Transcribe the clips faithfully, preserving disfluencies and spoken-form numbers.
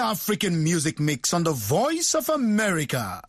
African Music Mix on the Voice of America.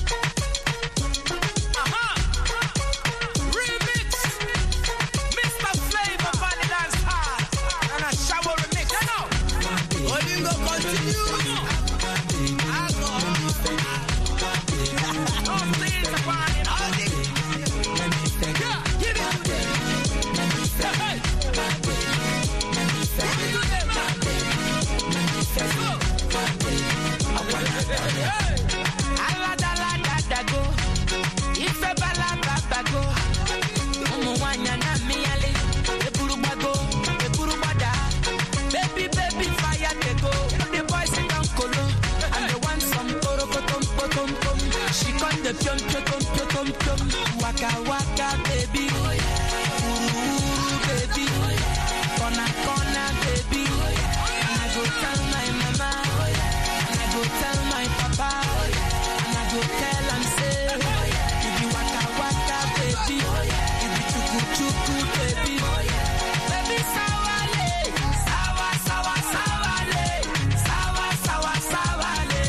Jump, jump, jump, jump, jump, waka, waka, baby. Ooh, baby. Corner, corner, baby. And I go tell my mama. And I go tell my papa. And I go tell and say, you be waka, waka, baby. You be chuku, chuku, baby. Baby, sawale. Sawa, sawa, sawale. Sawa, sawa, sawale.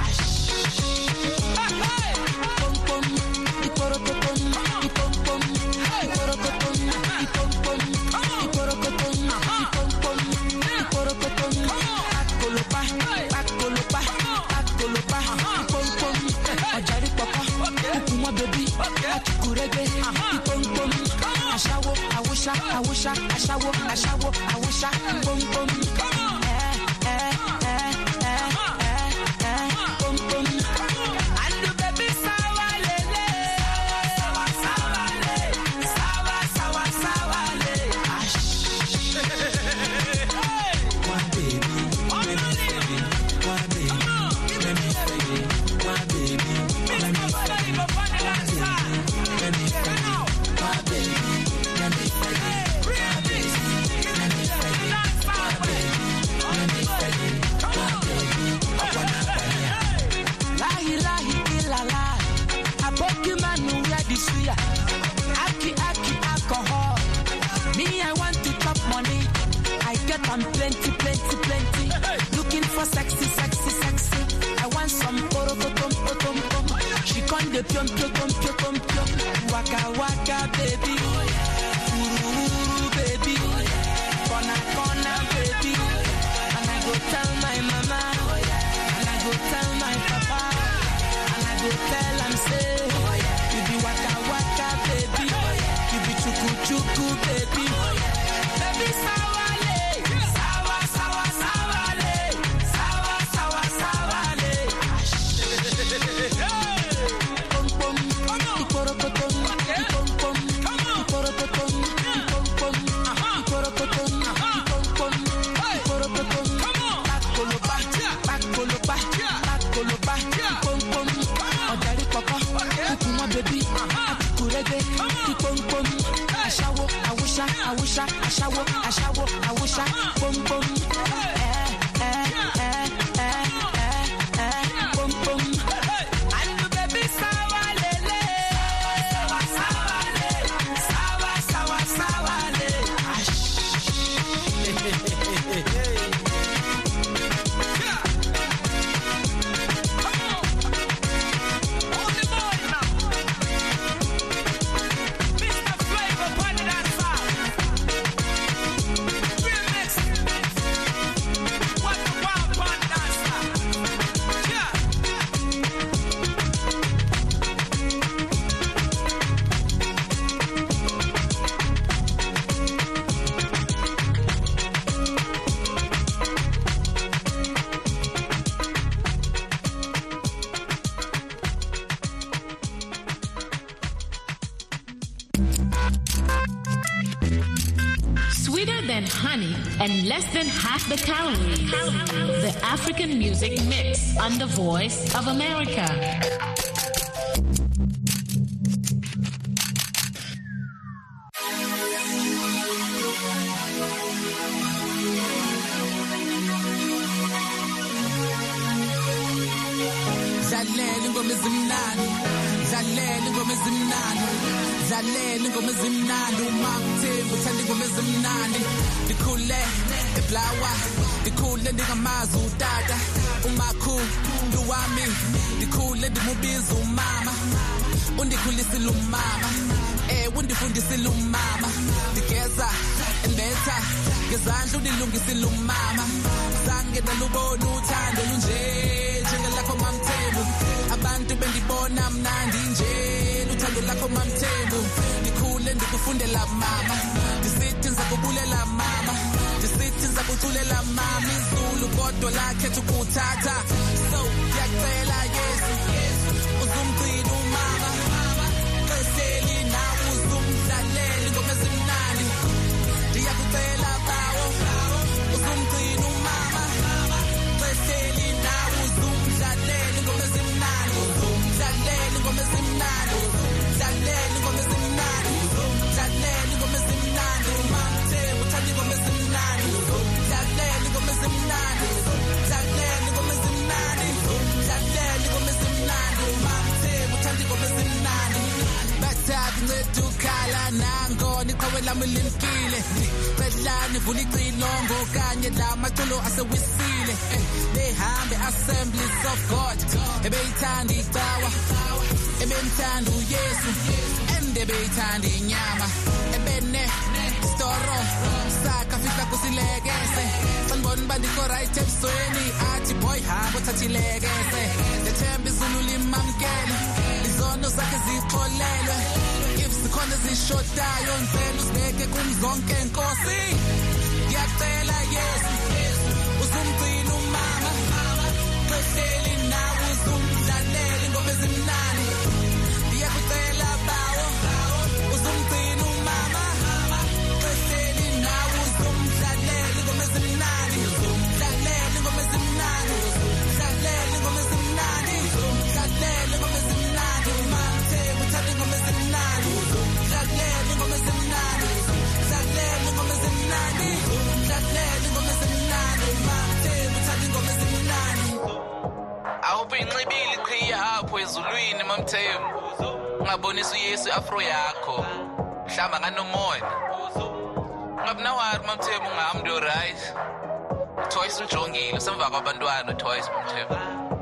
Ashawo, awusha, awusha, ashawo, ashawo, awusha, bum bum. Eh, eh, eh, eh, eh, eh, bum bum. And the baby sawa lele, sawa sawa le, sawa sawa sawa le. One baby, let me feel it. One baby, let me feel it. One baby, let me feel it. Let me feel it. My baby, let me feel it. My baby, let me feel it. My baby, let me feel it. My baby, I wanna feel it. Lahi lahi ilala, aboki manu ready suya. Aki aki alcohol. Me I want to chop money. I get on plenty plenty plenty. Looking for sexy sexy sexy. I want some poro tom tom tom. She con de pion pion pion pion pion. Waka waka baby. Uru uru baby. Corner corner baby. And I go tell my mama. And I go tell my papa. And I go tell and say, you be waka waka baby. You be chuku chuku baby. Baby sawale. Sawa sawa sawale. Sawa sawa sawale. Pom pom. Iporokotom. Ipom pom. Iporokotom. Ipom pom. Iporokotom. Ipom pom. Iporokotom. Pakolopa. Pakolopa. Pakolopa. Ipom pom. Odari papa. Kukuma baby. Akukurege. Ipom pom. Ashawo. Awusha. Awusha. Ashawo. Ashawo. Awusha. Pom pom. Eh. Eh. Eh. Eh. Eh. Eh. Pom pom. And the baby sawa lele. Sawa sawa le. Sawa sawa sawa le. Sweeter than honey and less than half the calories. The African Music Mix on the Voice of America. Zalele ngoma zimnandi, zalele ngoma zimnandi, zalele ngoma zimnandi, umamthembu uthanda ngoma zimnandi. Dikhule eblawa, dikhule ndingamazi utata, umakhulu wami ndikhule ndimubiza umama undikhulisile umama eh undifundisile umama ndigeza embetha ngezandla undilungisile umama zange ndalubona uthando lunje njengelakho mamthembu abantu bendibona mnandi nje uthando lakho mamthembu ndikhule ndikufundela mama ndisithi ngizakubulela mama ndisithi ngizakuculela mama izulu kodwa lakhetha ukuthatha so ngiyacela Yesu uzumgcina umama qeseli nawe uzumdlaleli ngoma ezimnandi ndiyakucela bawo uzumgcina umama qeseli nawe uzumdlaleli ngoma ezimnandi uzumdlaleli ngoma ezimnandi uzumdlaleli ngoma ezimnandi uzumdlaleli ngoma ezimnandi umamthe uthanda ingoma ezimnandi uzumdlaleli ngoma ezimnandi uzumdlaleli ngoma ezimnandi uzumdlaleli ngoma ezimnandi umamthe uthanda ingoma ezimnandi bathatha inceda ukhala nangona iqhawe lami limkile celani vula icilongo kanye la maculo asewisile behambe Assemblies of God ebeyithanda icawa ebemthanda uYesu endebeyithanda inyama ebene storo saka fihla kusilekese sanibona bandiko right ebusweni athi boy hamba uthathilekese lethemba izulu limamkele izono zakhe zixolelwe if sikhona zishodayo ngicela usibeke kumzonke inkosi ngiyacela Yesu uzumgcina umama qeseli nawe uzumdlaleli ngoma ezimnandi ndiyakucela bawo uzumgcina umama qeseli nawe uzumdlaleli ngoma ezimnandi uzumdlaleli ngoma ezimnandi uzumdlaleli ngoma ezimnandi uzumdlaleli ngoma ezimnandi umamthe uthanda ingoma ezimnandi uzumdlaleli ngoma ezimnandi uzumdlaleli ngoma ezimnandi uzumdlaleli ngoma ezimnandi umamthe uthanda ingoma ezimnandi awuphe inxibile iqhiya apho ezulwini mamthembu ungabonisa uYesu afro yakho mhlamba nganomoya ngabunawari mamthembu ungahambi do right twice ujongile semva kwabantwana twice mamthembu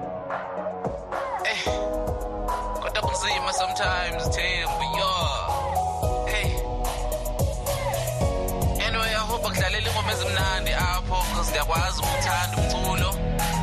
eh kodwa kunzima sometimes thembu yo hey anyway I hope akudlalela ingoma ezimnandi apho because ngiyakwazi ukuthanda umculo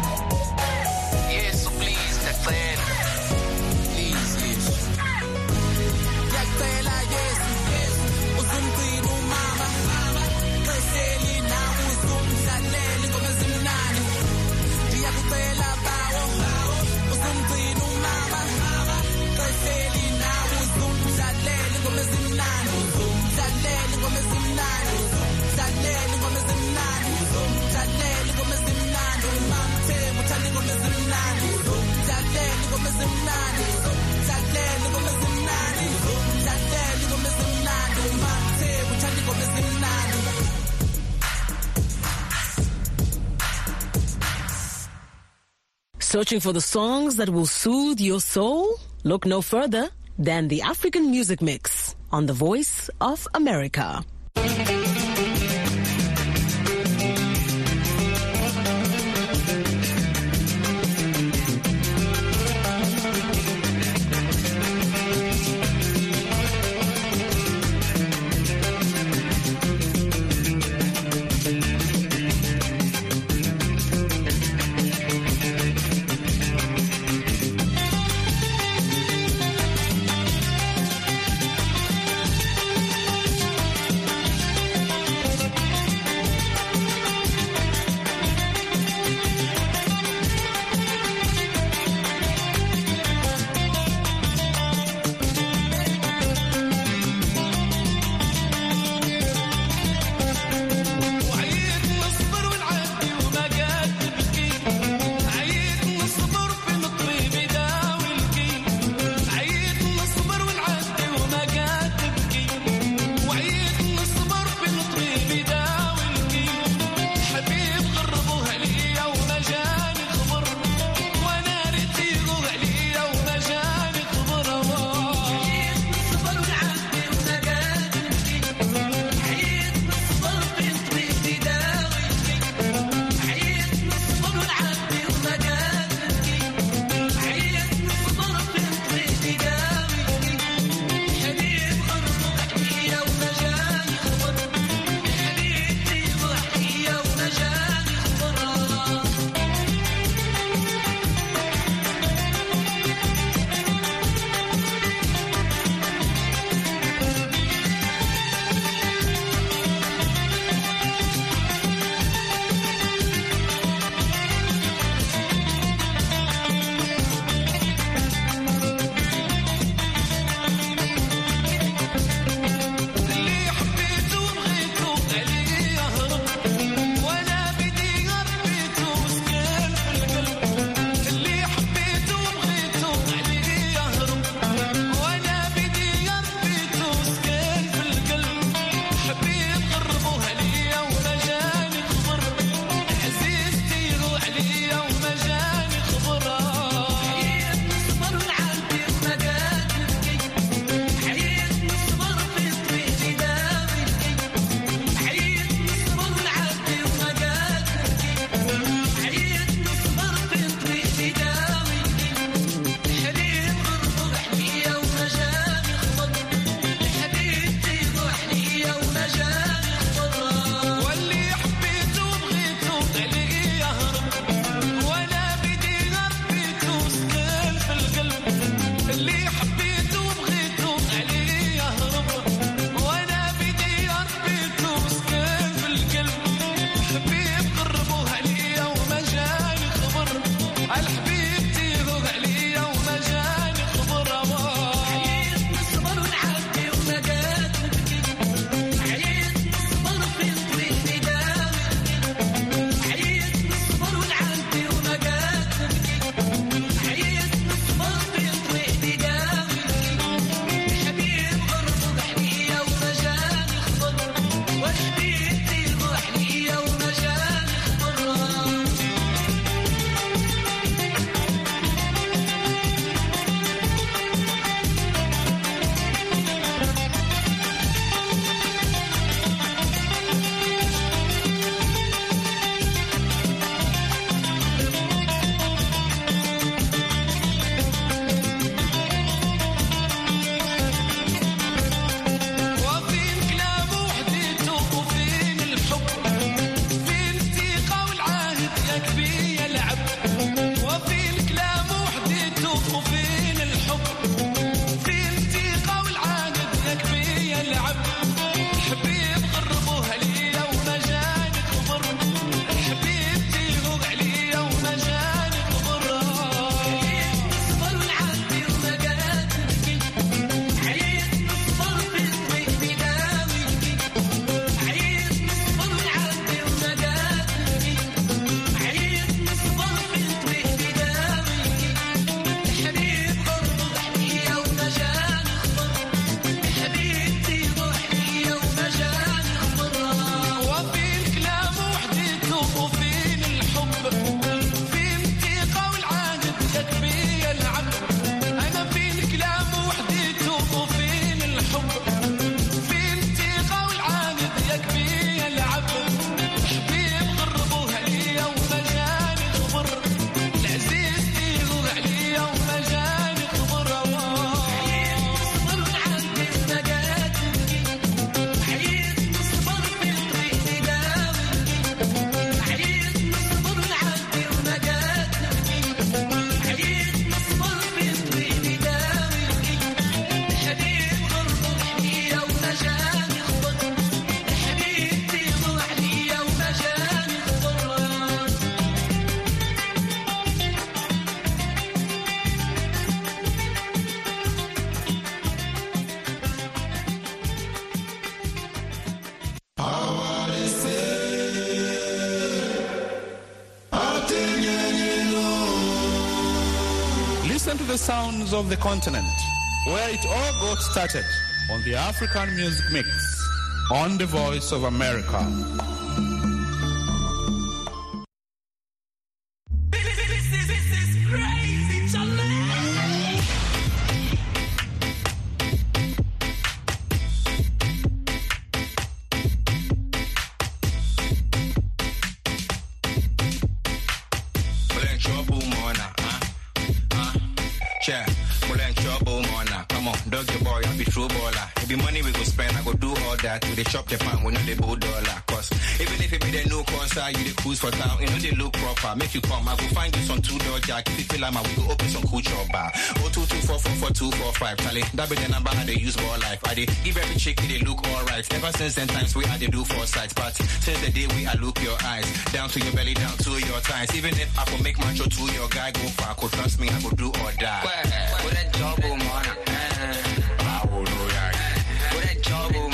Yesu please ngiyacela please Yesu ngiyacela Yesu uzumgcina umama qeseli nawe uzumdlaleli ngoma ezimnandi ndiyakucela bawo uzumgcina umama qeseli nawe uzumdlaleli ngoma ezimnandi uzumdlaleli ngoma ezimnandi uzumdlaleli ngoma ezimnandi uzumdlaleli ngoma ezimnandi umamthe uthanda ingoma ezimnandi uzumdlaleli ngoma ezimnandi uzumdlaleli ngoma ezimnandi uzumdlaleli ngoma ezimnandi umamthe uthanda ingoma ezimnandi. Searching for the songs that will soothe your soul? Look no further than the African Music Mix on the Voice of America. Listen to the sounds of the continent, where it all got started on the African Music Mix, on the Voice of America. They chop the pan when they bull dollar. Cause even if it be the no concert, you the cruise for town, you know they look proper. Make you come, I go find you some two door jack. If you feel like I will go open some cool chop bar. Oh two two four four four two four five. Charlie, that be the number how they use more life. I they give every chick they look alright. Ever since then times we had to do four sides. But since the day we I look your eyes, down to your belly, down to your thighs. Even if I could make macho to your guy go far, could trust me, I could do or die. What that job, man? I will know ya. What that job, man?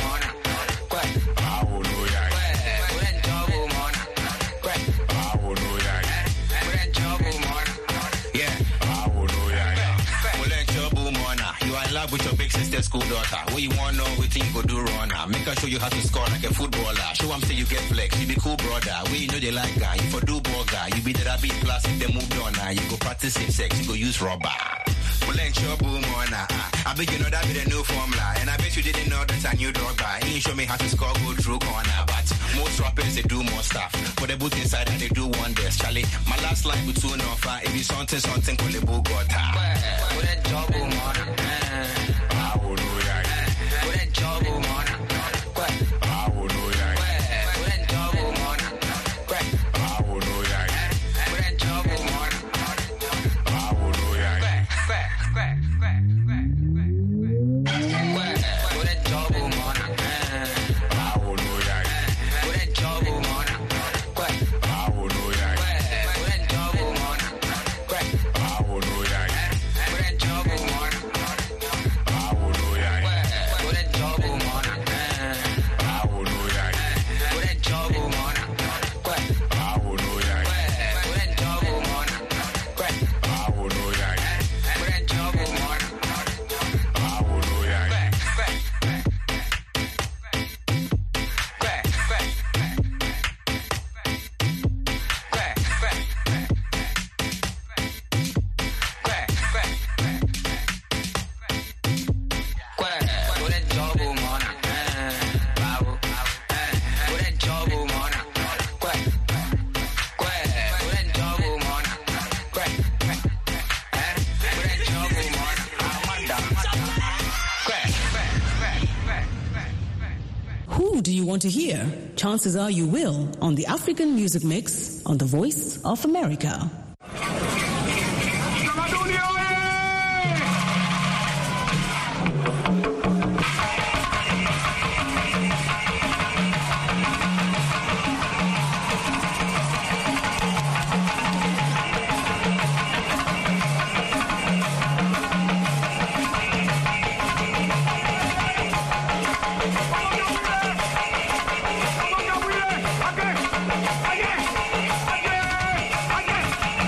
With your big sister school daughter, what you want know what you go do runner. Make her show you how to score like a footballer. Show them say you get flex, you be cool brother. We you know they like guy, you for do burger. You be the rabbit plus if they moved on. You go practice safe sex, you go use rubber. Well, ain't your boom on. I bet you know that be the new formula. And I bet you didn't know that's a new dog by. He show me how to score go through corner. But most rappers they do more stuff. For the boot inside and they do wonders. Charlie, my last line with two no far. If you something something call the boot got her. What that job boom on. I will know ya. What that job boom on. I will know ya. What that job boom on. I will know ya. What that job boom on. I will know ya. What that job boom on. I will know ya. What that job boom on. I will know ya. What that job boom on. I will know ya. What that job boom on. I will know ya. What that job boom on. I will know ya. What that job boom on. I will know ya. What that job boom on. I will know ya. What that job boom on. I will know ya. Who do you want to hear? Chances are you will on the African Music Mix on the Voice of America. Again, again, again.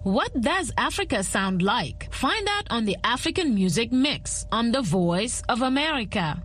What does Africa sound like? Find out on the African Music Mix on The Voice of America.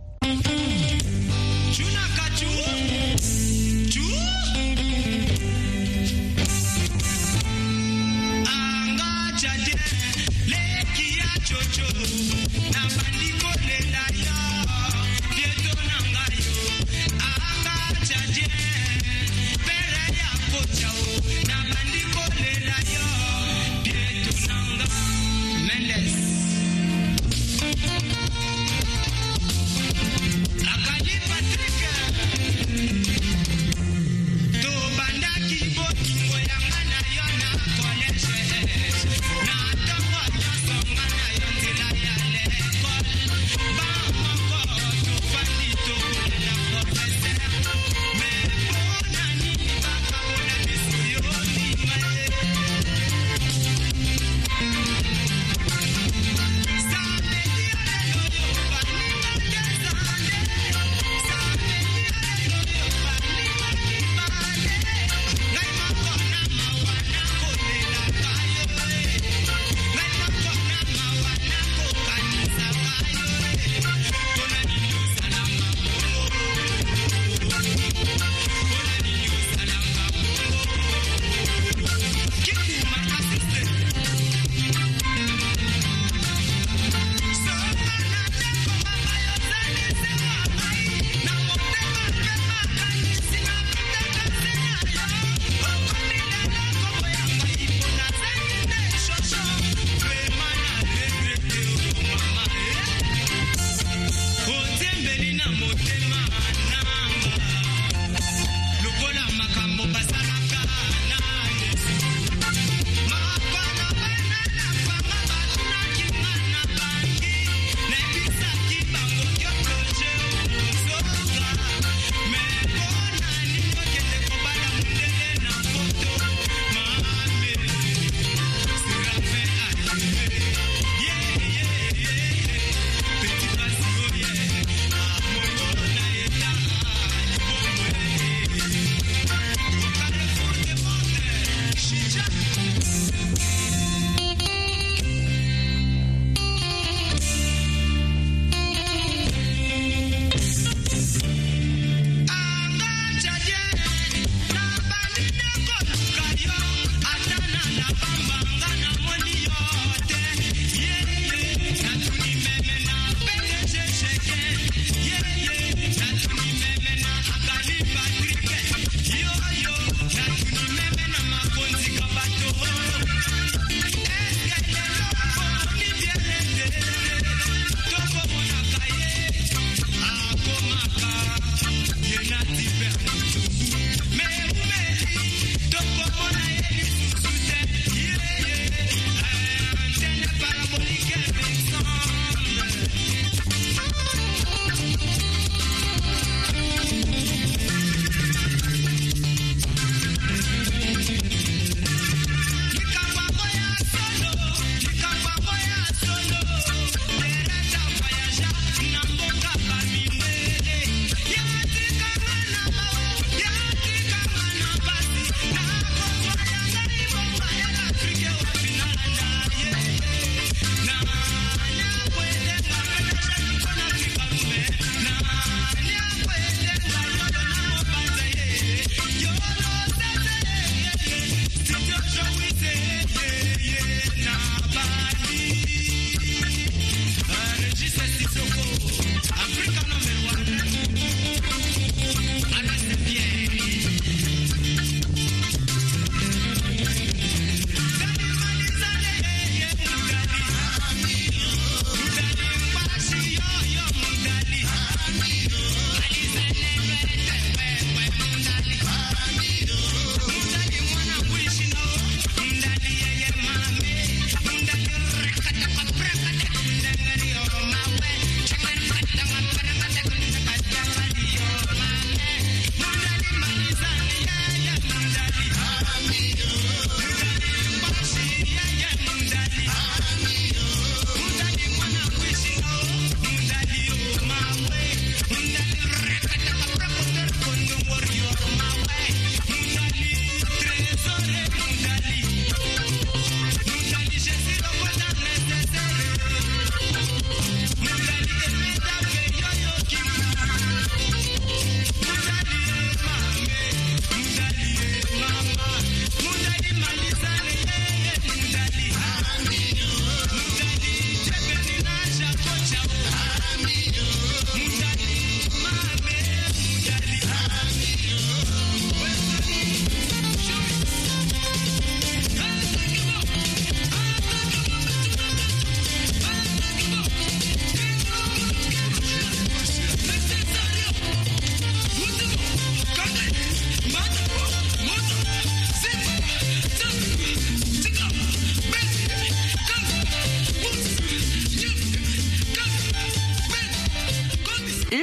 Yo, yo,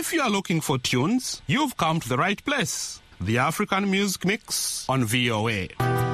If you are looking for tunes, you've come to the right place. The African Music Mix on V O A.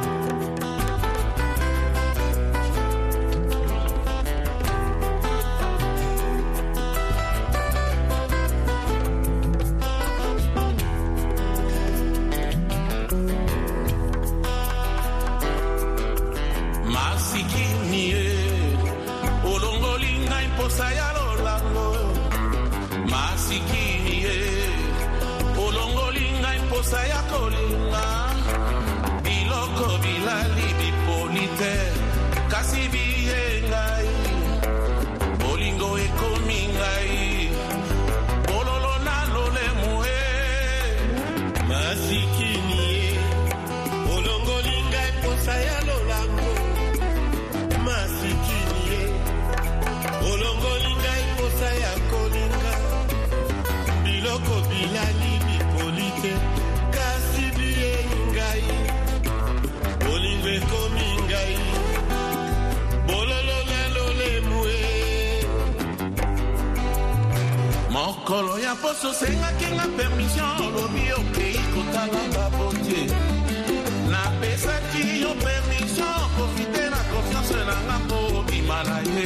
Kolo ya poso senga kenga permission lobi okay kotala babotie na pesa ki yo permission profiter na confiance na ngapo bimalaye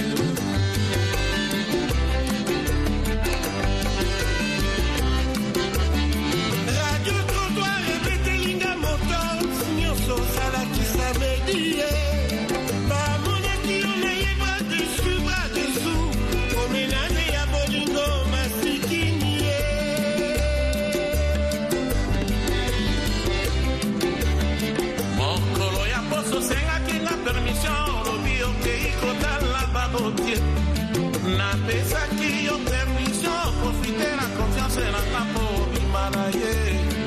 radio trottoir répété linga moto nyoso sala ki samedi ba monaki on est bras dessus bras dessous promenade ya bolingo na pesa ki yo permission profiter na confiance na ngapo bimalaye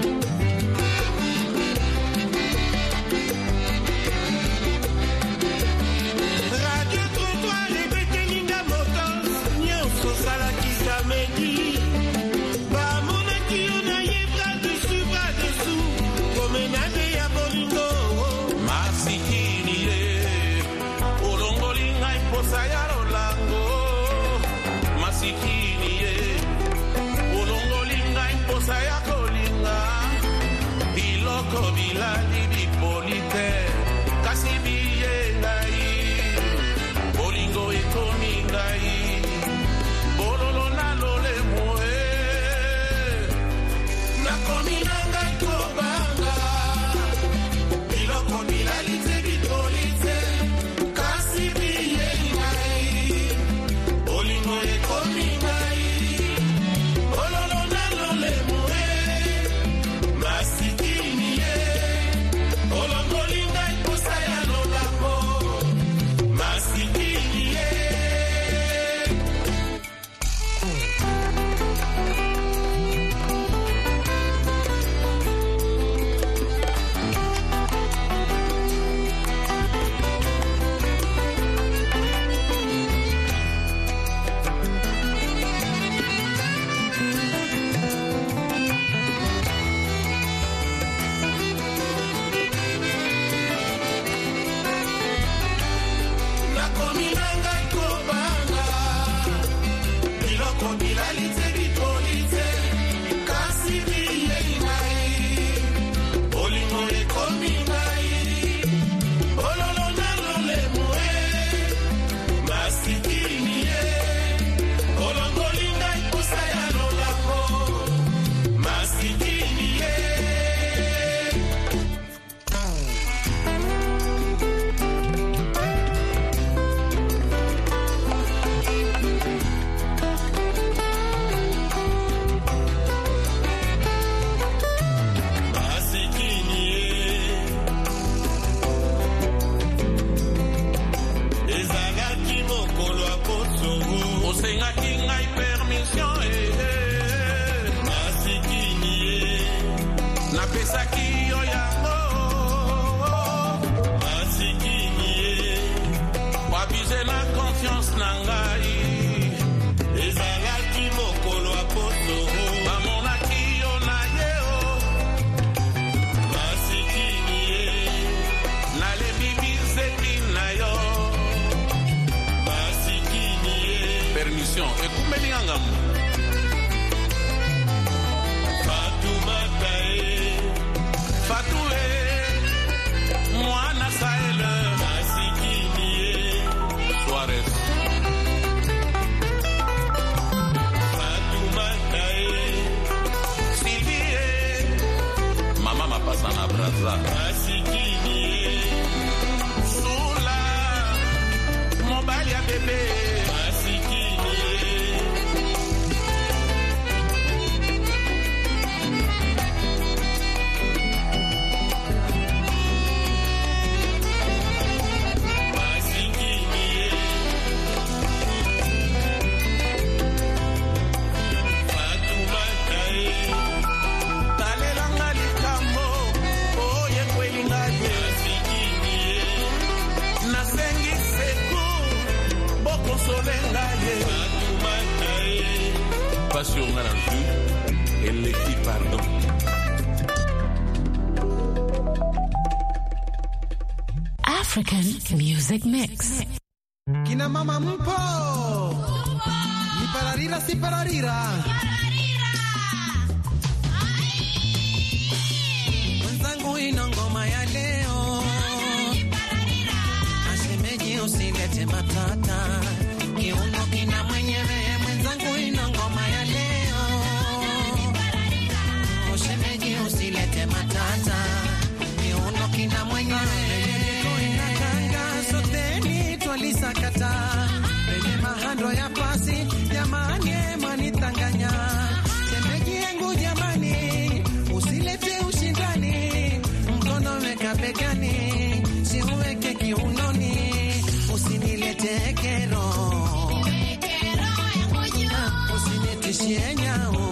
radio trottoir répété linga moto nyoso sala ki samedi ba monaki on a ye bras dessus bras dessous promenade ya bolingo masikini ye olongolinga iposa ya masikini ye olongolinga imposa ya kolinga biloko bilali bipolite kasi biye ngai bolingo ekomi ngai bololo nalolemo e nakomi na ngai kobanga biloko bilali te bipolite kasi biye ngai bolingo ekomi ngai bololo nalolemo e masikini ye olongolinga iposa ya lolamo masikini ye la rue et l'équipe pardon. African Music Mix. Kina mama mpo. Ni pararira si pararira. Mwenzangu ina ngoma ya leo. Ashemeji usilete matata. Kiuno kina mwenyewe. Mwenzangu ina ngoma ya leo. Ashemeji usilete matata. Kiuno kina mwenyewe. Lisakata penye mahando ya pasi jamani manitanganya semeji yangu jamani usilete ushindani mkono weka begani si uweke kiunoni usinilete kero usinitishie nyao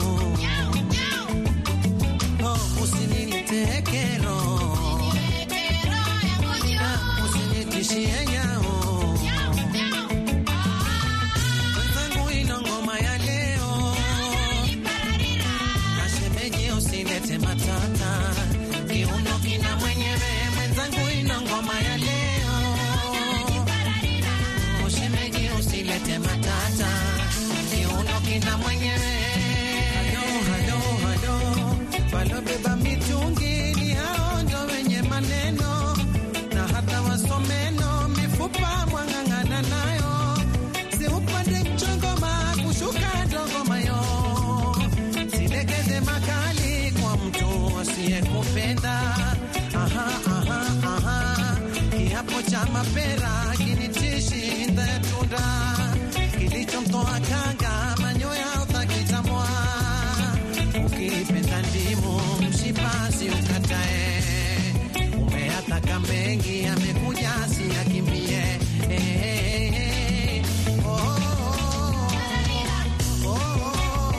oh usinilete kero usinitishie nyao. Matata kiuno kina mwenyewe mwenzangu ina ngoma ya leo ushemeji usilete matata kiuno kina mwenyewe halo halo halo walobeba mitungi ni hao ndo wenye maneno na hata wasomeno mifupa mwangangana nayo si upande mchongoma kushuka dogoma yo silegeze makali mtu asiyekupenda aha aha aha kiapo cha mapera kinitishi ndatunda kilichomtoa kanga manyoya utakitamwa ukipenda ndimu mshipasi ukatae umeataka mengi amekuja asiyakimbie eh, eh, eh. Oh, oh, oh, oh, oh.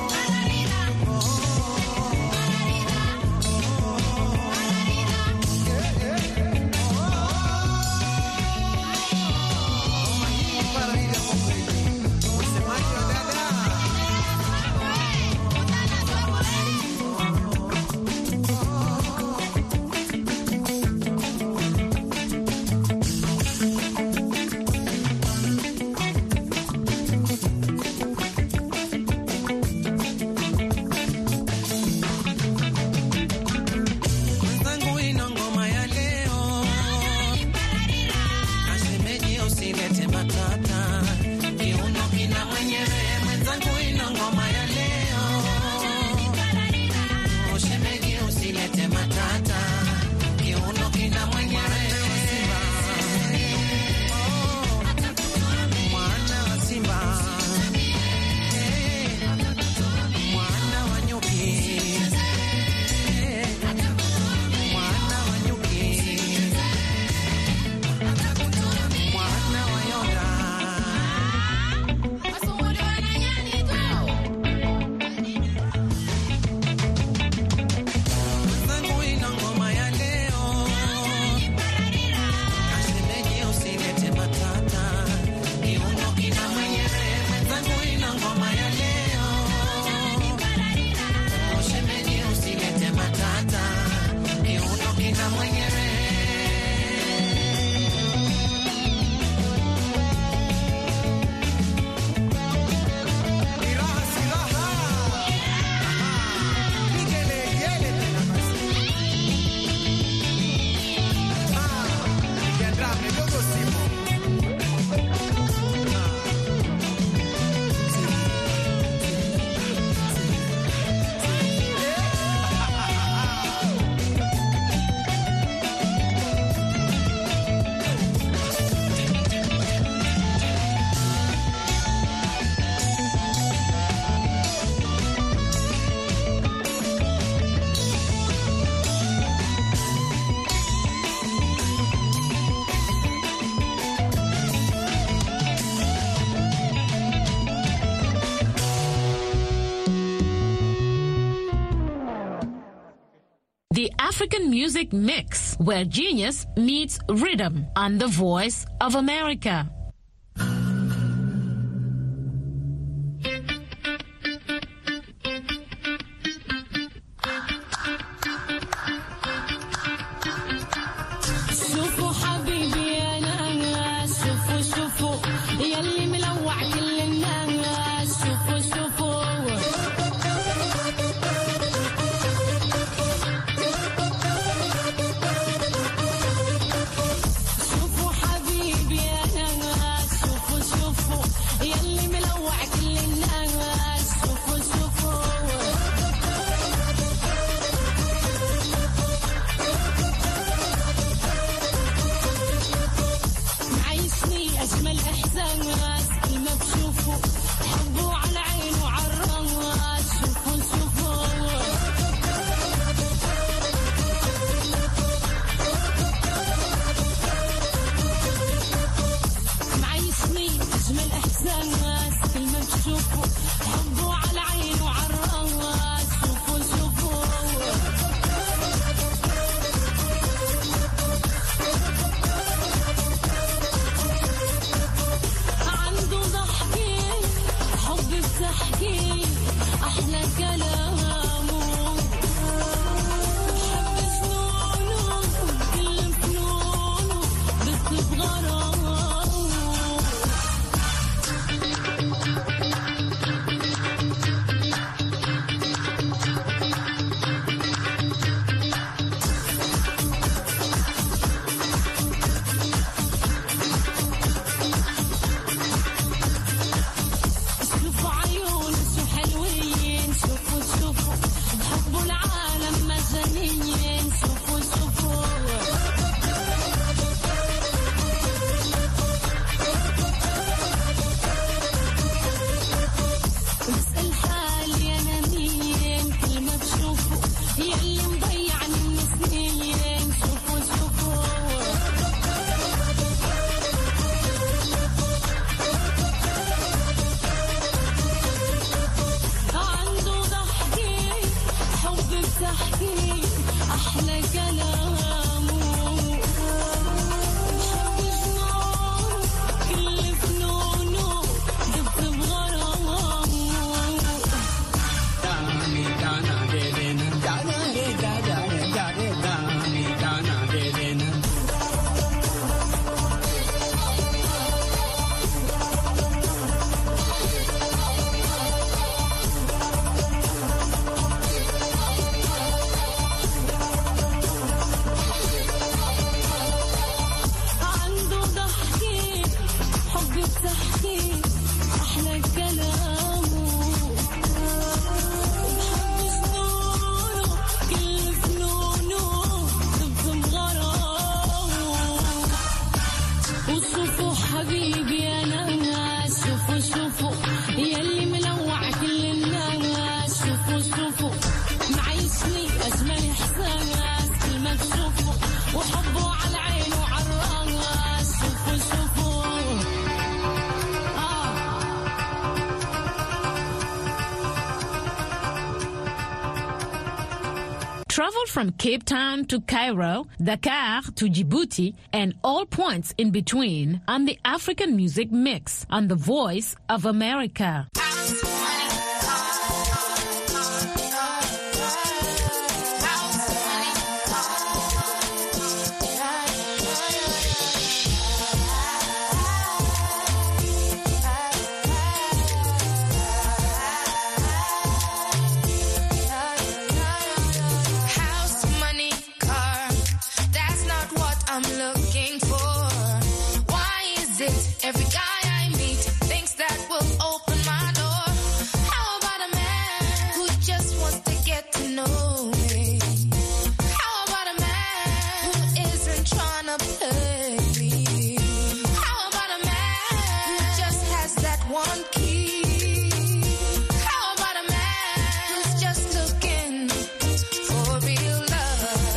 The African Music Mix, where genius meets rhythm on the Voice of America. شوفوا حبيبي انا شوفوا شوفوا يلي ملوع كل الناس شوفوا شوفوا شوفوا حبيبي انا شوفوا شوفوا يلي ملوع كل الناس شوفوا شوفوا معيشني أجمل إحساس كلمة بشوفه حبه على عين وعلى الراس شوفوا شوفوا معيشني أجمل إحساس كلمة بشوفه حبه على عين وعلى الراس شوفوا شوفوا عنده ضحكي حب بتحكي أحلى كلامه حب فنونه كل فنونه بس بغرامه شوفوا عيونه شو حلوين شوفوا شوفوا بحبوا العالم مجانين شوفوا شوفوا بسأل حالي أنا مين كل ما بشوفه يلي مضيعني من سنين شوفوا شوفوا عنده ضحكي حب بتحكي أحلى كلامه حب فنونه كل فنونه دبت بغرامه عنده ضحكي حب بتحكي أحلى كلامه بحب فنونه كل فنونه دبت بغرامه وشوفوا حبيبي أنا شوفوا شوفوا يلي ملوع كل الناس شوفوا شوفوا معيشني أجمل إحساس كل ما بشوفه وحبه على العين وعلى الراس شوفوا شوفوا آه Travel from Cape Town to Cairo, Dakar to Djibouti, and all points in between on the African Music Mix on the Voice of America. House, money, car, that's not what I'm looking for. Why is it every guy I meet thinks that will open my door? How about a man who just wants to get to know me? How about a man who isn't trying to play me? How about a man who just has that one key? How about a man who's just looking for real love?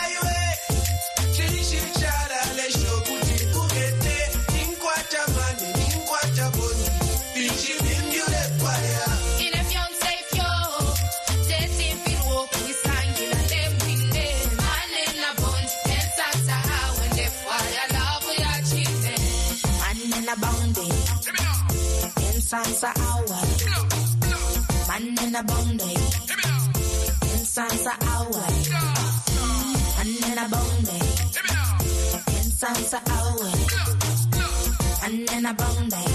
In a fiancé fio, tete filo, we sang in a dem winde. Man in a bond, ten sasa how when they fire love we are cheating. Man in a bounty, ten sasa hour. Man in a bounty, ten sasa hour. Man in a bounty, Sansa awe, and then a Bombay.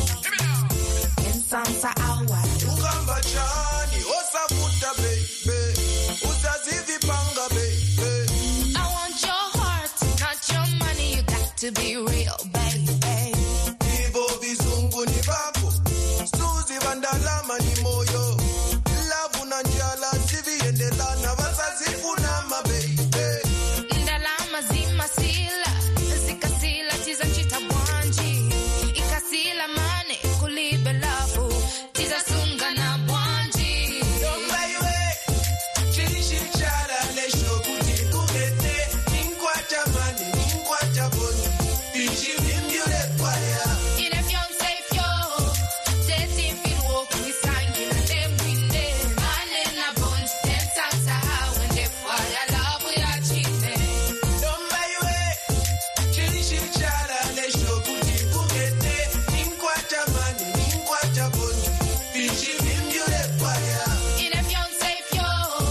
In Sansa awe. Ugamba chani, osa puta baby, usa zivi panga baby. I want your heart, not your money. You got to be real, baby. Ivo vizungu ni babu, Suzi vandalama ni moyo. Lavu na njala zivi endelana, vasa zifuna ma baby. Ndalama zima sila, zikasila tiza chita bwanji. Ikasila mane kulibe lafu, tiza sunga na bwanji. Yomba iwe, chirishi chara lesho kuti kumete. Ninkwa chamani, ninkwa chaboni, pichi mimyure kwaya. Ine fiance fyo, tete filu kuisangi na demwinde. Mane na bonji, tensa saha wende fwaya labu ya chine. Yomba iwe, chirishi chara lesho kuti kumete. Ninkwa chamani, ninkwa chaboni, pichi mimyure kwaya. Ine fiance fyo,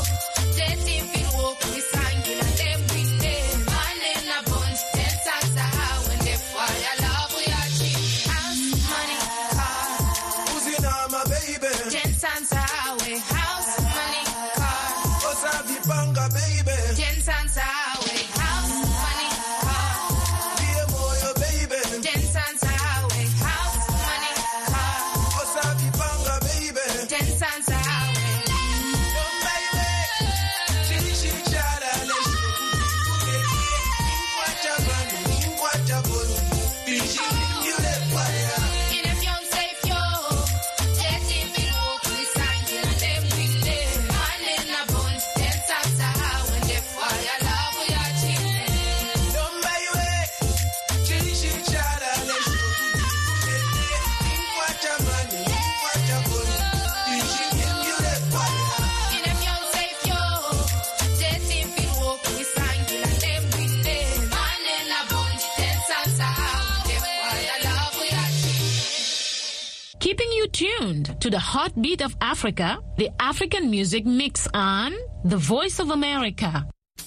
tete filu kuisangi na demwinde. Mane na bonji, tensa saha wende fwaya labu ya chine. House, money, car, Uzina ma baby, ten sansa awe. House, money, car, osa vipanga baby. ten sansa awe. House, money, car, Diye moyo baby, ten sansa awe. House, money, car, osa vipanga baby. ten sansa awe. Yomba iwe, chirishi chara lesho kuti kumete. Ninkwa chamani, ninkwa chaboni, pichi mimyure kwaya. Ine fiance fyo, tete filu kuisangi na demwinde. Mane na bonji, ten sansa awe. Nde fwaya labu ya chine. Yomba iwe, chirishi chara lesho kuti kumete. Ninkwa chamani, ninkwa chaboni, pichi mimyure kwaya. Ine fiance fyo, tete filu kuisangi na demwinde. Mane na bonji, ten sansa awe. Nde fwaya labu ya chine. Keeping you tuned to the heartbeat of Africa, the African Music Mix on The Voice of America.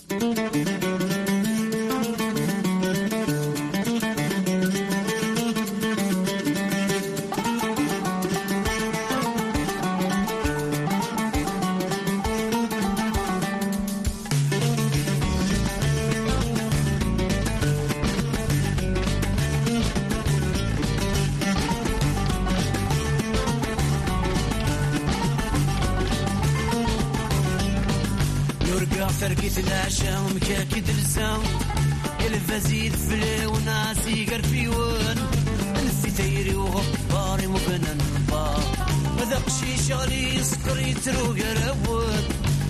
يرقع فرقة العشاء ومكاكي دلسان الفزيد فلا وناسي قرفيون نفي تيري وغباري مبنى النبار وذاق شي شغلي يسكر يترو قربون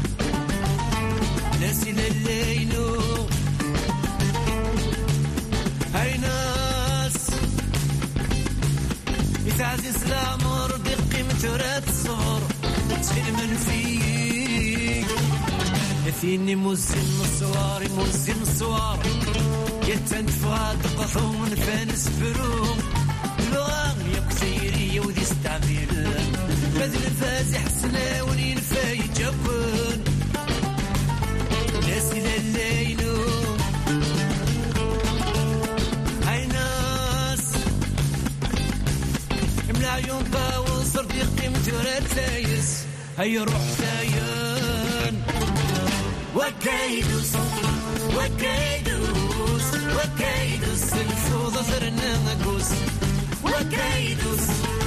ناسي لليلو هاي ناس يتعزي سلام ربي قيمة رات الصبر تسهل من فيك يثيني مزن الصواري مزن الصوار يتنفاد قثوم فانس فروم الغاغني قصيري وذي استعمل بذل فازي حسنا ونين فاي جبن ناسي لليلو هاي ناس ملا يوم باوصر في قيمة وراد سايس هاي روح ساين وكيدوس وكيدوس وكيدوس الفوضى ثرنا نقوس وكيدوس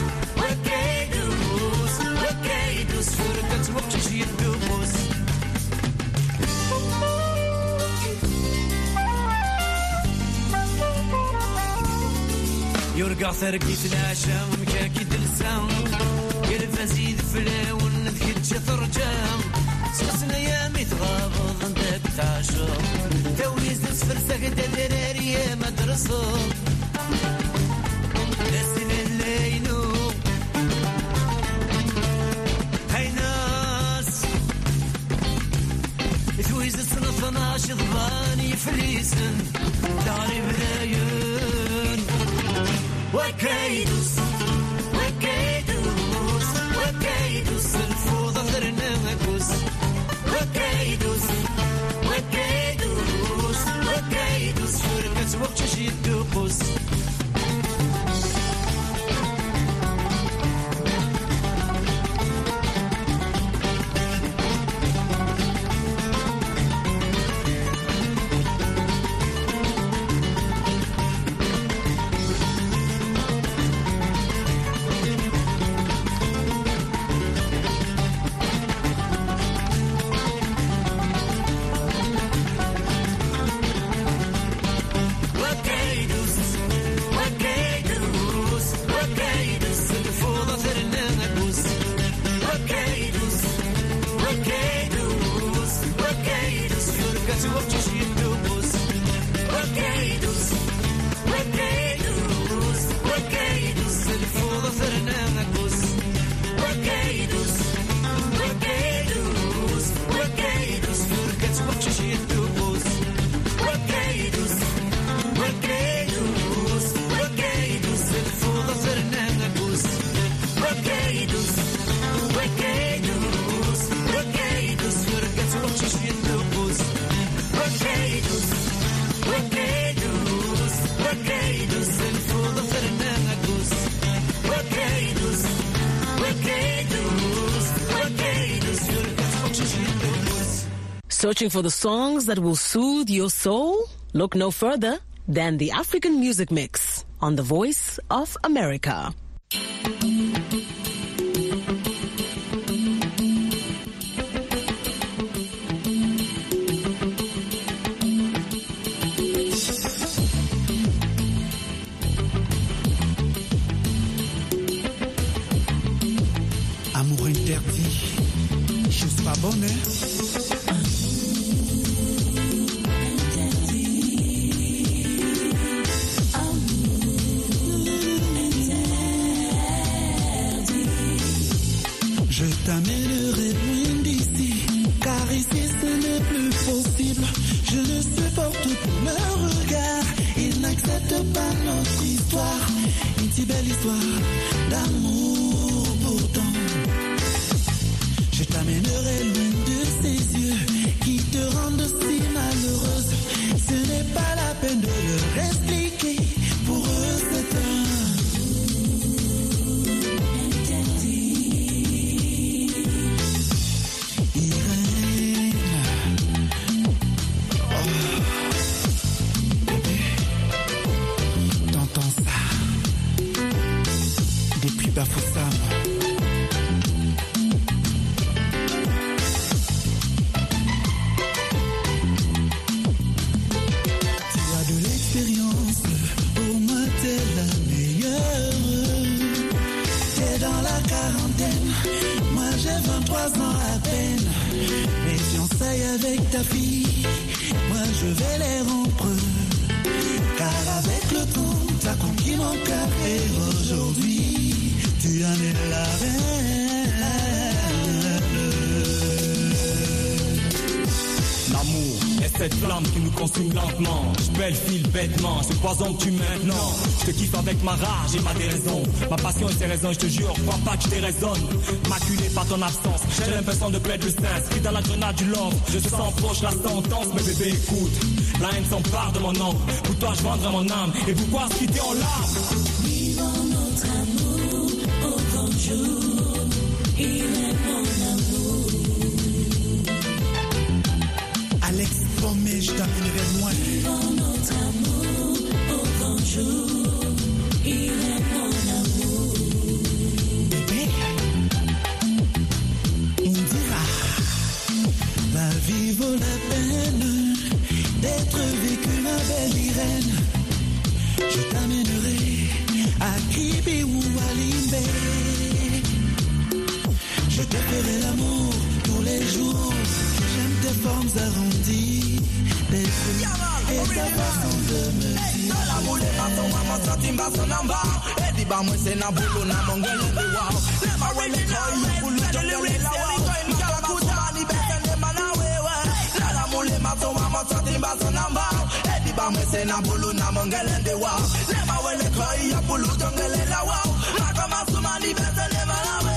وكيدوس وكيدوس فرقة وقت شي الدبوس يرقع ثرقي العشاء ومكاكي دلسان يلفزيد فلاون ذكي ترجام سوسنا يا متغابض انت بتعشق تويز نسفر سكت الدراري يا مدرسة ناسين الليلو هاي ناس تويز السنة ضباني فليسن داري برايون وكيدوس وكيدوس وكيدوس الفوضى ثرنا مكوس وكيدوس وكيدوس وكيدوس فرقة tu vois que j'y te pose. Searching for the songs that will soothe your soul? Look no further than the African Music Mix on The Voice of America. Amour interdit, chose pas bonne, hein? Je t'amènerai loin d'ici, car ici ce n'est plus possible. Je ne supporte plus leur regard, ils n'acceptent pas notre histoire. Une si belle histoire d'amour pourtant. Je t'amènerai loin de ces yeux qui te rendent si malheureuse. Ce n'est pas la peine de leur expliquer, pour eux c'est un Bafoussam. Tu as de l'expérience, pour moi t'es la meilleure. T'es dans la quarantaine, moi j'ai vingt-trois ans à peine. Les fiançailles avec ta fille, moi je vais les rompre. Car avec le temps, t'as conquis mon cœur et aujourd'hui tu en es la reine. L'amour est cette flamme qui nous consume lentement. Je pèle le fil bêtement, je poison que tu maintenant. Je te kiffe avec ma rage et ma déraison. Ma passion et ses raisons, je te jure, crois pas que je déraisonne. Maculé par ton absence, j'ai l'impression de perdre le sens. Pris dans la grenade du love, je sens proche la sentence. Mais bébé écoute, la haine s'empare de mon âme. Pour toi je vendrai mon âme, et pourquoi se quitter en larmes? Vivons notre amour au grand jour, il est mon amour. Alex Pomé, je t'amènerai loin. Vivons notre amour au grand jour, il est mon amour. Bébé, on dira, la vie vaut la peine d'être vécue, ma belle Irène. Je t'amènerai à Kibi ou à Limbe. Je te ferai l'amour tous les jours. J'aime tes formes arrondies, tes yeux et ta façon de me dire. Never